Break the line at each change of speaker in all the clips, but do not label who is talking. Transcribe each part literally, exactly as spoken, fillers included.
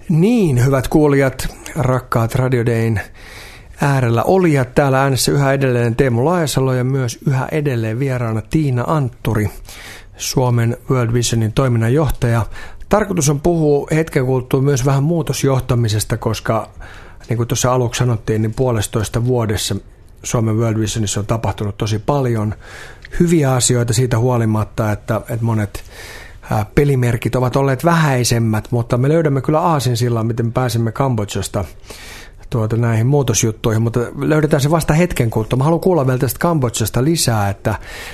Niin, hyvät kuulijat, rakkaat Radio Dayn äärellä olijat. Täällä äänessä yhä edelleen Teemu Laajasalo ja myös yhä edelleen vieraana Tiina Antturi, Suomen World Visionin toiminnanjohtaja. Tarkoitus on puhua hetken kuluttua myös vähän muutosjohtamisesta, koska niin kuin tuossa aluksi sanottiin, niin puolestoista vuodessa Suomen World Visionissa on tapahtunut tosi paljon hyviä asioita siitä huolimatta, että, että monet pelimerkit ovat olleet vähäisemmät, mutta me löydämme kyllä aasinsillan, miten pääsemme Kambodžasta tuota, näihin muutosjuttuihin, mutta löydetään se vasta hetken kuluttua. Mä haluan kuulla vielä tästä Kambodžasta lisää, että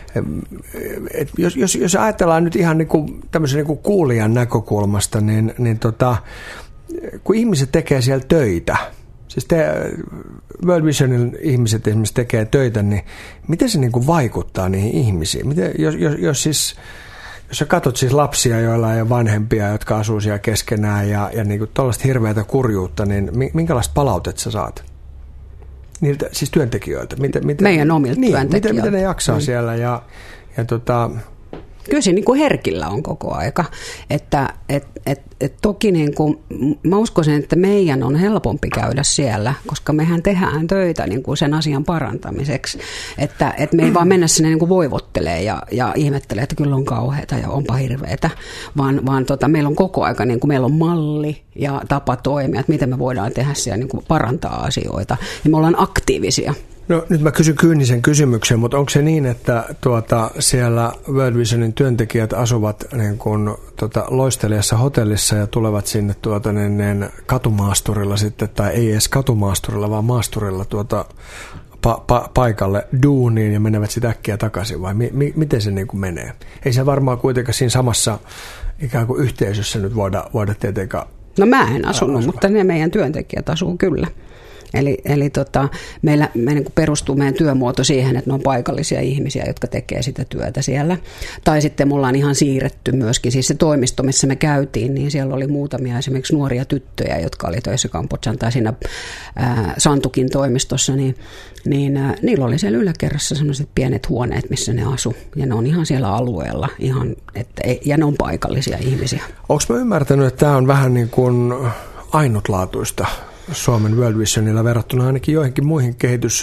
et jos, jos, jos ajatellaan nyt ihan niin kuin tämmöisen niin kuin kuulijan näkökulmasta, niin, niin tota, kun ihmiset tekee siellä töitä, siis te, World Visionin ihmiset esimerkiksi tekee töitä, niin miten se niin kuin vaikuttaa niihin ihmisiin? Miten, jos, jos, jos siis Jos sä katsot siis lapsia, joilla ei ole vanhempia, jotka asuu siellä keskenään ja, ja niin kuin tuollaista hirveätä kurjuutta, niin minkälaista palautetta sä saat? Niiltä, siis työntekijöiltä. Miten, miten,
Meidän omilta
niin,
työntekijöiltä.
Miten, miten ne jaksaa
mm.
siellä ja, ja tota...
Kyllä se niin kuin herkillä on koko aika. Että, et, et, et toki niin kuin, mä uskoisin, että meidän on helpompi käydä siellä, koska mehän tehdään töitä niin kuin sen asian parantamiseksi. Että et me ei vaan mennä sinne niin kuin voivottelee ja, ja ihmettelee, että kyllä on kauheata ja onpa hirveätä, vaan, vaan tota, meillä on koko aika, niin kuin meillä on malli ja tapa toimia, että miten me voidaan tehdä siellä niin kuin parantaa asioita. Ja me ollaan aktiivisia.
No nyt mä kysyn kyynisen kysymyksen, mutta onko se niin, että tuota, siellä World Visionin työntekijät asuvat niin kuin, tuota, loistelijassa hotellissa ja tulevat sinne tuota, niin, niin, katumaasturilla sitten, tai ei edes katumaasturilla, vaan maasturilla tuota, pa- pa- paikalle duuniin ja menevät sitten äkkiä takaisin, vai mi- mi- miten se niin kuin menee? Ei se varmaan kuitenkaan siinä samassa ikään kuin yhteisössä nyt voida, voida tietenkään...
No mä en asunut, asua. Mutta ne meidän työntekijät asuu kyllä. Eli, eli tota, meillä me niin kuin perustuu meidän työmuoto siihen, että ne on paikallisia ihmisiä, jotka tekee sitä työtä siellä. Tai sitten mulla on ihan siirretty myöskin, siis se toimisto, missä me käytiin, niin siellä oli muutamia esimerkiksi nuoria tyttöjä, jotka oli töissä Kambodžan tai siinä ää, Santukin toimistossa, niin, niin ää, niillä oli siellä yläkerrassa sellaiset pienet huoneet, missä ne asu. Ja ne on ihan siellä alueella, ihan, että, ja ne on paikallisia ihmisiä.
Onko mä ymmärtänyt, että tämä on vähän niin kuin ainutlaatuista Suomen World Visionilla verrattuna ainakin joihinkin muihin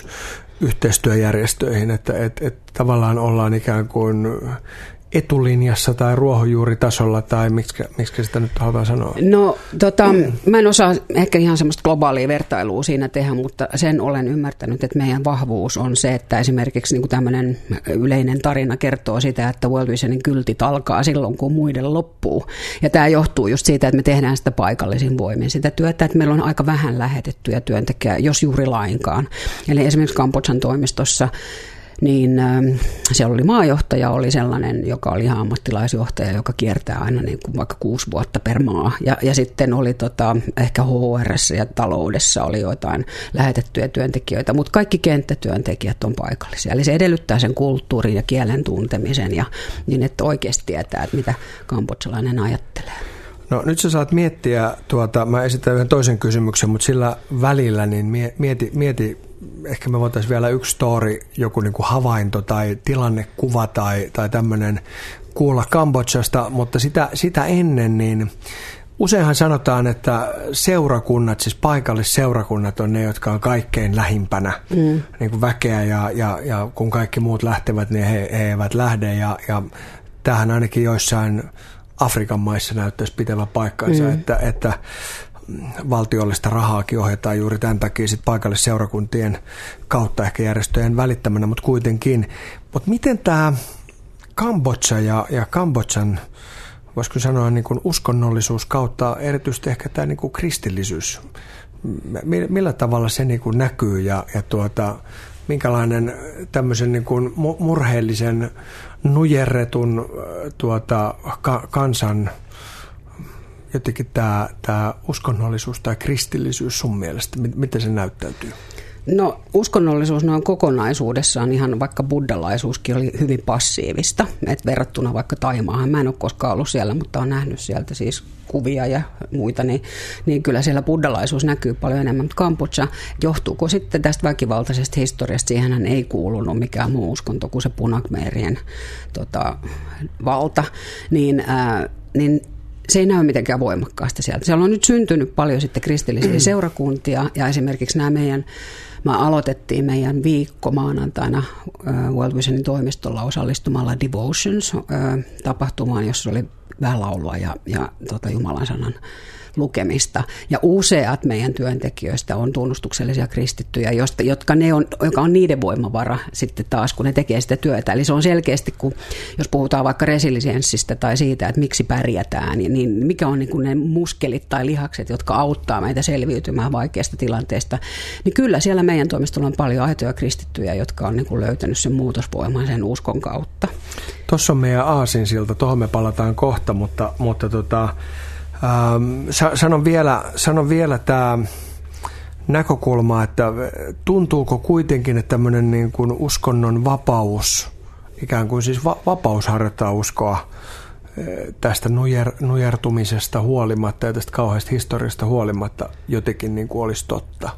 kehitysyhteistyöjärjestöihin, että et, et tavallaan ollaan ikään kuin etulinjassa tai ruohonjuuritasolla, tai miksi, miksi sitä nyt halutaan sanoa? No
tota, mä en osaa ehkä ihan semmoista globaalia vertailua siinä tehdä, mutta sen olen ymmärtänyt, että meidän vahvuus on se, että esimerkiksi niin kuin tämmöinen yleinen tarina kertoo sitä, että World Visionin kyltit alkaa silloin, kun muiden loppuu. Ja tämä johtuu just siitä, että me tehdään sitä paikallisin voimin sitä työtä, että meillä on aika vähän lähetettyjä työntekijää, jos juuri lainkaan. Eli esimerkiksi Kambodžan toimistossa niin äh, siellä oli maajohtaja, oli sellainen, joka oli ihan ammattilaisjohtaja, joka kiertää aina niin kuin vaikka kuusi vuotta per maa. Ja, ja sitten oli tota, ehkä H R:ssä ja taloudessa oli jotain lähetettyjä työntekijöitä, mutta kaikki kenttätyöntekijät on paikallisia. Eli se edellyttää sen kulttuurin ja kielen tuntemisen, ja, niin että oikeasti tietää, että mitä kambodžalainen ajattelee.
No nyt sä saat miettiä, tuota, mä esitän yhden toisen kysymyksen, mutta sillä välillä niin mieti, mieti ehkä me voitaisiin vielä yksi story, joku niin kuin havainto tai tilannekuva tai, tai tämmöinen kuulla Kambodžasta, mutta sitä, sitä ennen niin useinhan sanotaan, että seurakunnat, siis paikallisseurakunnat on ne, jotka on kaikkein lähimpänä mm. niin kuin väkeä ja, ja, ja kun kaikki muut lähtevät, niin he, he eivät lähde ja, ja tämähän ainakin joissain Afrikan maissa näyttäisi pitävä paikkansa, mm. että, että valtiollista rahaakin ohjataan juuri tämän takia sit paikallisseurakuntien kautta ehkä järjestöjen välittämänä, mutta kuitenkin. Mutta miten tämä Kambodža ja, ja Kambodžan, voisiko sanoa niin kuin uskonnollisuus kautta erityisesti ehkä tämä niin kuin kristillisyys, millä tavalla se niin kuin näkyy ja, ja tuota, minkälainen tämmöisen niin kuin murheellisen nujerretun tuota, ka, kansan jotenkin tämä, tämä uskonnollisuus tai kristillisyys sun mielestä, miten se näyttäytyy?
No uskonnollisuus noin kokonaisuudessaan, ihan vaikka buddhalaisuuskin oli hyvin passiivista, että verrattuna vaikka Taimaahan, mä en ole koskaan ollut siellä, mutta olen nähnyt sieltä siis kuvia ja muita, niin, niin kyllä siellä buddhalaisuus näkyy paljon enemmän, mutta Kambodža, johtuuko sitten tästä väkivaltaisesta historiasta, siihenhän ei kuulunut mikään muu uskonto kuin se punakmeerien tota, valta, niin, ää, niin se ei näy mitenkään voimakkaasti sieltä. Siellä on nyt syntynyt paljon sitten kristillisiä seurakuntia ja esimerkiksi nämä meidän, me aloitettiin meidän viikko maanantaina World Visionin toimistolla osallistumalla Devotions-tapahtumaan, jossa oli vähän laulua ja, ja tota, Jumalan sanan lukemista. Ja useat meidän työntekijöistä on tunnustuksellisia kristittyjä, josta, jotka ne on, joka on niiden voimavara sitten taas, kun ne tekee sitä työtä. Eli se on selkeästi, kun, jos puhutaan vaikka resilienssistä tai siitä, että miksi pärjätään, niin mikä on niin kuin ne muskelit tai lihakset, jotka auttaa meitä selviytymään vaikeasta tilanteesta, niin kyllä siellä meidän toimistolla on paljon aitoja kristittyjä, jotka on niin kuin löytänyt sen muutosvoiman sen uskon kautta.
Tuossa on meidän aasinsilta, tuohon me palataan kohta, mutta, mutta tota, ähm, sanon vielä, sanon vielä tämä näkökulma, että tuntuuko kuitenkin, että tämmöinen niin kuin uskonnon vapaus, ikään kuin siis va- vapaus harjoittaa uskoa tästä nujer, nujertumisesta huolimatta ja tästä kauheasta historiasta huolimatta jotenkin niin kuin olisi totta?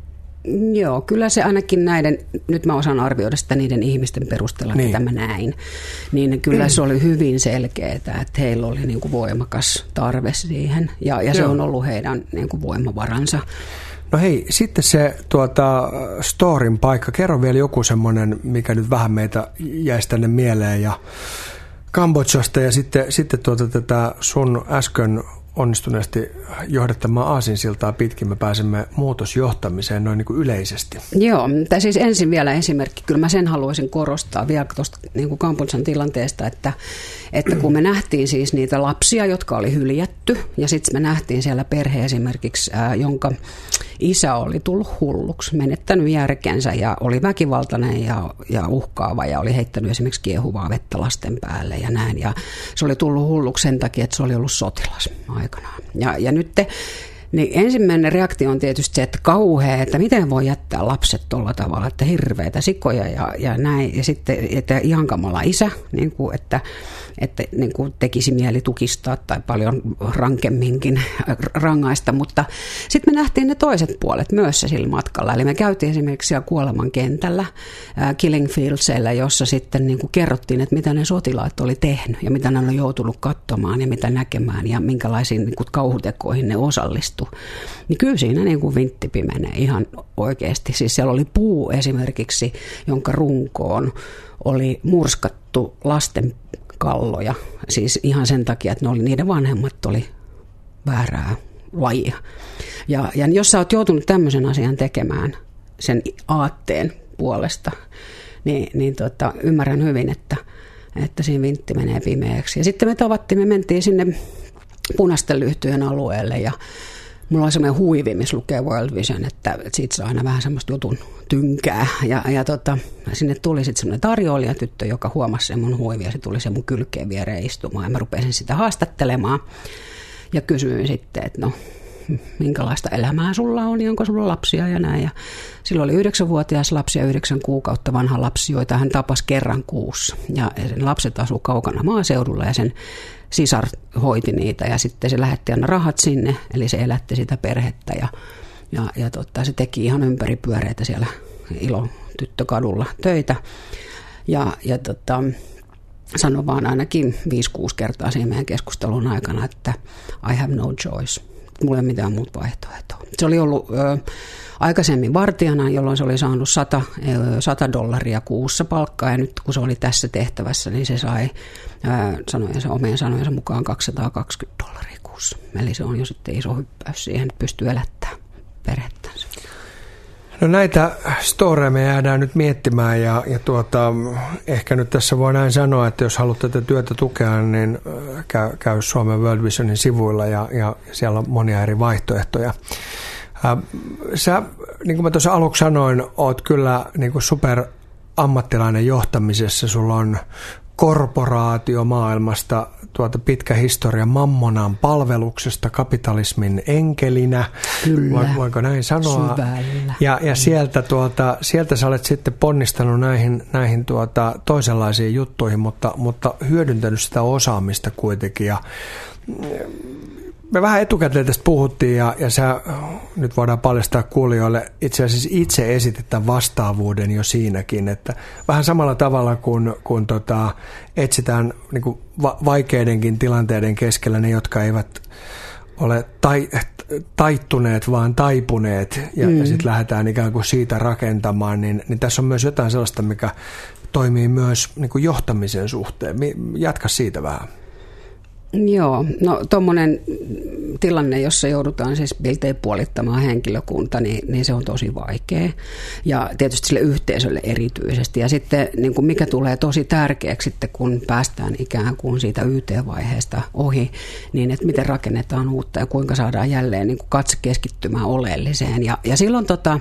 Joo, kyllä se ainakin näiden, nyt mä osaan arvioida sitä niiden ihmisten perusteella, niin. Mitä mä näin, niin kyllä se oli hyvin selkeää, että heillä oli niin kuin voimakas tarve siihen ja, ja se on ollut heidän niin kuin voimavaransa.
No hei, sitten se tuota, storin paikka, kerro vielä joku semmoinen, mikä nyt vähän meitä jäisi tänne mieleen ja Kambodžasta ja sitten, sitten tuota, tätä sun äsken onnistuneesti johdattamaan aasinsiltaa pitkin me pääsemme muutosjohtamiseen noin niin kuin yleisesti.
Joo, tai siis ensin vielä esimerkki. Kyllä mä sen haluaisin korostaa vielä tuosta niin kuin Kambodžan tilanteesta, että, että kun me nähtiin siis niitä lapsia, jotka oli hyljätty, ja sitten me nähtiin siellä perhe esimerkiksi, ää, jonka isä oli tullut hulluksi, menettänyt järkensä ja oli väkivaltainen ja, ja uhkaava ja oli heittänyt esimerkiksi kiehuvaa vettä lasten päälle ja näin. Ja se oli tullut hulluksi sen takia, että se oli ollut sotilas aikanaan. Ja, ja nyt te, niin ensimmäinen reaktio on tietysti se, että kauhea, että miten voi jättää lapset tuolla tavalla, että hirveitä sikoja ja, ja näin. Ja sitten että ihan kamala isä, niin kuin, että, että niin kuin tekisi mieli tukistaa tai paljon rankemminkin rangaista. Mutta sitten me nähtiin ne toiset puolet myös se sillä matkalla. Eli me käytiin esimerkiksi siellä kuoleman kentällä, äh, Killing Fieldsillä, jossa sitten niin kuin kerrottiin, että mitä ne sotilaat oli tehnyt ja mitä ne on joutunut katsomaan ja mitä näkemään ja minkälaisiin niin kuin kauhutekoihin ne osallistu. Niin kyllä siinä niin kuin vintti pimenee ihan oikeasti. Siis siellä oli puu esimerkiksi, jonka runkoon oli murskattu lasten kalloja. Siis ihan sen takia, että ne oli, niiden vanhemmat oli väärää lajia. Ja, ja jos sä oot joutunut tämmöisen asian tekemään sen aatteen puolesta, niin, niin tota, ymmärrän hyvin, että, että siinä vintti menee pimeäksi. Ja sitten me tavattiin, me mentiin sinne punaisten lyhtyjen alueelle ja mulla on semmoinen huivi, missä lukee World Vision, että, että siitä saa aina vähän semmoista jutun tynkää. Ja, ja tota, sinne tuli sitten semmoinen tarjoilijatyttö, joka huomasi sen mun huivia. Se tuli sen mun kylkeen viereen istumaan ja mä rupesin sitä haastattelemaan. Ja kysyin sitten, että no, minkälaista elämää sulla on, ja onko sulla lapsia ja näin. Ja silloin oli yhdeksänvuotias lapsi ja yhdeksän kuukautta vanha lapsi, joita hän tapasi kerran kuussa. Ja sen lapset asuu kaukana maaseudulla ja sen sisar hoiti niitä ja sitten se lähetti aina rahat sinne, eli se elätti sitä perhettä ja, ja, ja totta, se teki ihan ympäripyöreitä siellä Ilo-tyttökadulla töitä ja, ja tota, sanoi vaan ainakin viisi kuusi kertaa siinä meidän keskustelun aikana, että I have no choice, mulla ei ole mitään muuta vaihtoehtoa. Se oli ollut ö, aikaisemmin vartijana, jolloin se oli saanut sata dollaria kuussa palkkaa ja nyt kun se oli tässä tehtävässä, niin se sai ää, sanojensa, omien sanojensa mukaan kaksisataakaksikymmentä dollaria kuussa. Eli se on jo sitten iso hyppäys siihen, että pystyy elättämään perhettänsä.
No näitä storeja me jäädään nyt miettimään ja, ja tuota, ehkä nyt tässä voi näin sanoa, että jos haluat tätä työtä tukea, niin käy, käy Suomen World Visionin sivuilla ja, ja siellä on monia eri vaihtoehtoja. Sä, niin kuin mä tuossa aluksi sanoin, oot kyllä niin kuin super ammattilainen johtamisessa. Sulla on korporaatiomaailmasta tuota pitkä historia mammonan palveluksesta kapitalismin enkelinä.
Kyllä.
Voinko näin sanoa?
Syvällä.
Ja, ja sieltä, tuota, sieltä sä olet sitten ponnistanut näihin, näihin tuota, toisenlaisiin juttuihin, mutta, mutta hyödyntänyt sitä osaamista kuitenkin. Ja Me vähän etukäteen tästä puhuttiin ja, ja sä, nyt voidaan paljastaa kuulijoille, itse asiassa itse esitit tämän vastaavuuden jo siinäkin, että vähän samalla tavalla kuin kun tota, etsitään niin kuin va- vaikeidenkin tilanteiden keskellä ne, jotka eivät ole tai, taittuneet, vaan taipuneet ja, mm. ja sitten lähdetään ikään kuin siitä rakentamaan, niin, niin tässä on myös jotain sellaista, mikä toimii myös niin kuin johtamisen suhteen. Jatka siitä vähän.
Joo, no tuommoinen tilanne, jossa joudutaan siis miltei puolittamaan henkilökunta, niin, niin se on tosi vaikea. Ja tietysti sille yhteisölle erityisesti. Ja sitten niin kuin mikä tulee tosi tärkeäksi sitten, kun päästään ikään kuin siitä Y T-vaiheesta ohi, niin että miten rakennetaan uutta ja kuinka saadaan jälleen niin kuin katse keskittymään oleelliseen. Ja, ja silloin tota...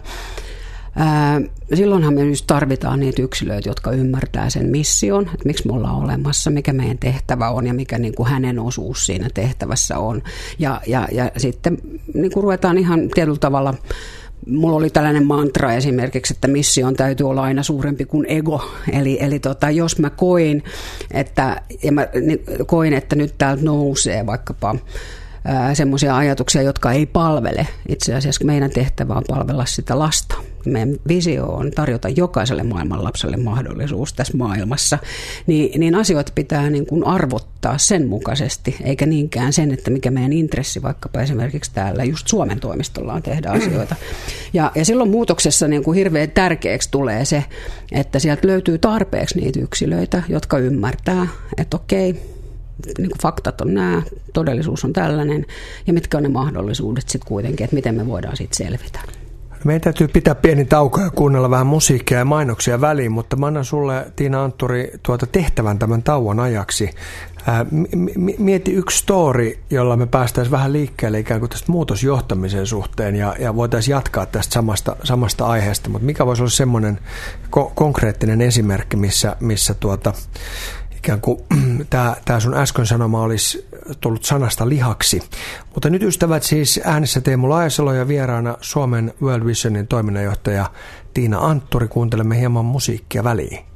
Ää, silloinhan me just tarvitaan niitä yksilöitä, jotka ymmärtää sen mission, että miksi me ollaan olemassa, mikä meidän tehtävä on ja mikä niin kuin hänen osuus siinä tehtävässä on. Ja, ja, ja sitten niin kuin ruvetaan ihan tietyllä tavalla, mulla oli tällainen mantra esimerkiksi, että mission täytyy olla aina suurempi kuin ego. Eli, eli tota, jos mä koin, että, ja mä koin, että nyt täältä nousee vaikkapa semmoisia ajatuksia, jotka ei palvele. Itse asiassa meidän tehtävä on palvella sitä lasta. Meidän visio on tarjota jokaiselle maailmanlapselle mahdollisuus tässä maailmassa. Niin, niin asioita pitää niin kuin arvottaa sen mukaisesti, eikä niinkään sen, että mikä meidän intressi vaikkapa esimerkiksi täällä just Suomen toimistolla on tehdä asioita. Ja, ja silloin muutoksessa niin kuin hirveän tärkeäksi tulee se, että sieltä löytyy tarpeeksi niitä yksilöitä, jotka ymmärtää, että okei, niin kuin faktat on nämä, todellisuus on tällainen, ja mitkä on ne mahdollisuudet sitten kuitenkin, että miten me voidaan siitä selvitä.
Meidän täytyy pitää pieni tauko ja kuunnella vähän musiikkia ja mainoksia väliin, mutta mä annan sulle, Tiina Antturi, tuota tehtävän tämän tauon ajaksi. Ää, mieti yksi story, jolla me päästäisiin vähän liikkeelle ikään kuin tästä muutosjohtamisen suhteen ja, ja voitaisiin jatkaa tästä samasta, samasta aiheesta, mutta mikä voisi olla semmoinen ko- konkreettinen esimerkki, missä, missä tuota, ikään kuin tämä, tämä sun äsken sanoma olisi tullut sanasta lihaksi. Mutta nyt ystävät siis äänessä Teemu Laajasalo ja vieraana Suomen World Visionin toiminnanjohtaja Tiina Antturi. Kuuntelemme hieman musiikkia väliin.